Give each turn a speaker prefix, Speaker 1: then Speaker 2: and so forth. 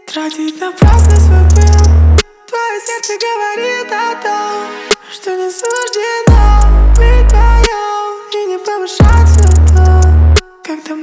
Speaker 1: Тратить напрасно свой пыл. Твое сердце говорит о том, что не суждено быть твоим и не повышать свой тон. Когда